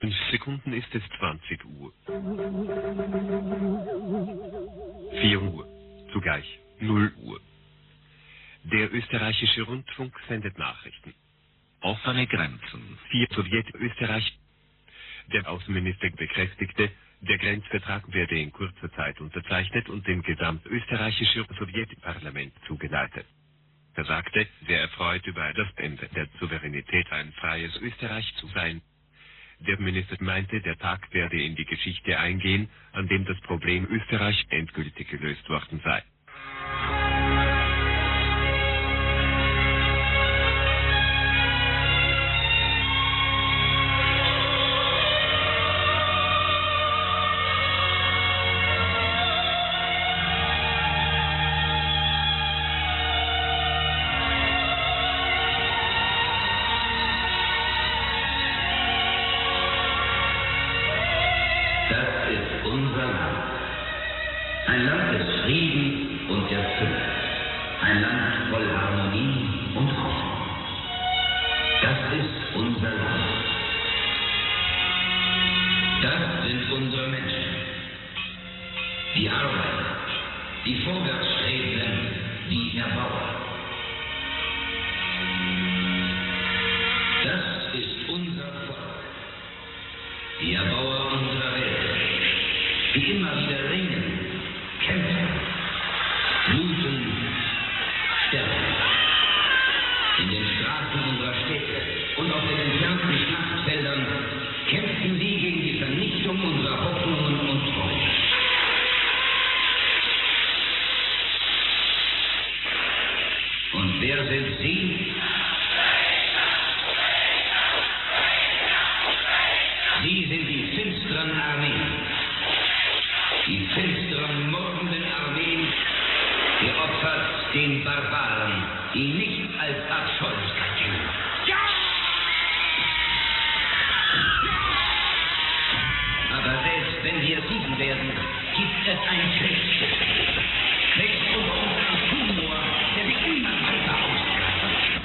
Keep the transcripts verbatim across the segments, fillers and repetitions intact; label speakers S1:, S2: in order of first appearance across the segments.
S1: fünf Sekunden ist es zwanzig Uhr. vier Uhr. Zugleich null Uhr. Der österreichische Rundfunk sendet Nachrichten. Offene Grenzen. Vier Sowjetösterreich. Der Außenminister bekräftigte, der Grenzvertrag werde in kurzer Zeit unterzeichnet und dem gesamtösterreichischen Sowjetparlament zugeleitet. Er sagte, sehr erfreut über das Ende der Souveränität ein freies Österreich zu sein. Der Minister meinte, der Tag werde in die Geschichte eingehen, an dem das Problem Österreich endgültig gelöst worden sei.
S2: Das ist unser Land. Ein Land des Friedens und der Fülle. Ein Land voll Harmonie und Hoffnung. Das ist unser Land. Das sind unsere Menschen. Die Arbeiter, die Vorwärtsstrebenden, die Erbauer. Das ist unser Volk. Die Erbauer unserer Welt, die immer wieder ringen, kämpfen, bluten, sterben. In den Straßen unserer Städte und auf den entfernten Schlachtfeldern kämpfen sie gegen die Vernichtung unserer Hoffnungen und Träume. Und wer sind Sie? Sie sind die finsteren Armeen, die finsteren, mordenden Armeen, geopfert den Barbaren, die nichts als Abscheulichkeit kennen. Ja! Aber selbst wenn wir siegen werden, gibt es ein Krebsstück. Wächst unter uns ein Tumor, der sich immer weiter ausbreitet.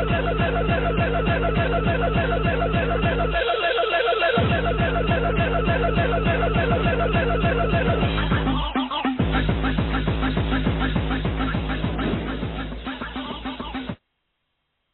S3: Thank you.